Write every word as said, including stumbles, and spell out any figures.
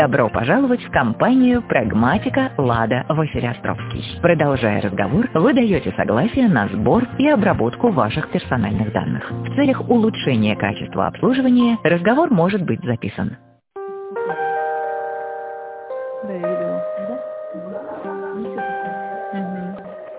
Добро пожаловать в компанию «Прагматика» Лада Василий-Островский. Продолжая разговор, вы даете согласие на сбор и обработку ваших персональных данных. В целях улучшения качества обслуживания разговор может быть записан. Да, я видела. Да? Угу.